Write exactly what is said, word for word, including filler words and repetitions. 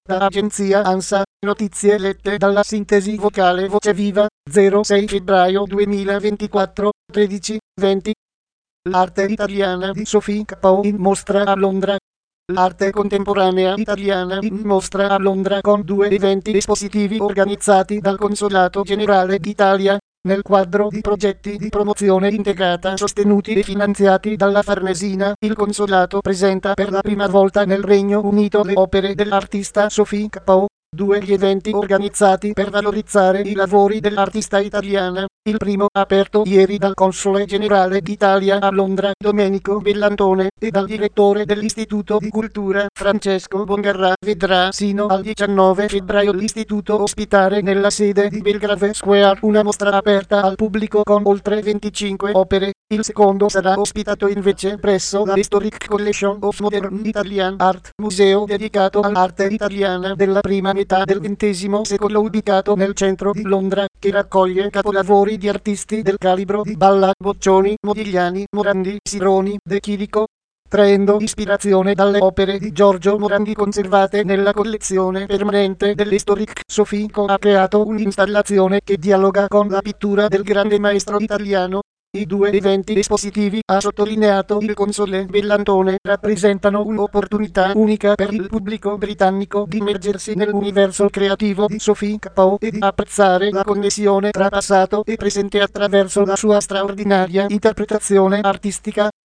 Da agenzia ANSA, notizie lette dalla sintesi vocale Voce Viva, zero sei febbraio duemilaventiquattro, tredici venti. L'arte italiana di Sophie Capot in mostra a Londra. L'arte contemporanea italiana in mostra a Londra con due eventi espositivi organizzati dal Consolato Generale d'Italia, nel quadro di progetti di promozione integrata sostenuti e finanziati dalla Farnesina. Il Consolato presenta per la prima volta nel Regno Unito le opere dell'artista Sophie Capot. Due gli eventi organizzati per valorizzare i lavori dell'artista italiana. Il primo, aperto ieri dal Console Generale d'Italia a Londra, Domenico Bellantone, e dal direttore dell'Istituto di Cultura, Francesco Bongarra, vedrà sino al diciannove febbraio l'Istituto ospitare nella sede di Belgrave Square una mostra aperta al pubblico con oltre venticinque opere. Il secondo sarà ospitato invece presso la Historic Collection of Modern Italian Art, museo dedicato all'arte italiana della prima metà del ventesimo secolo ubicato nel centro di Londra, che raccoglie capolavori di artisti del calibro di Balla, Boccioni, Modigliani, Morandi, Sironi, De Chirico, traendo ispirazione dalle opere di Giorgio Morandi conservate nella collezione permanente dell'Historic. Sophie ha creato un'installazione che dialoga con la pittura del grande maestro italiano. I due eventi espositivi, ha sottolineato il console Bellantone, rappresentano un'opportunità unica per il pubblico britannico di immergersi nell'universo creativo di Sophie Capot e di apprezzare la connessione tra passato e presente attraverso la sua straordinaria interpretazione artistica.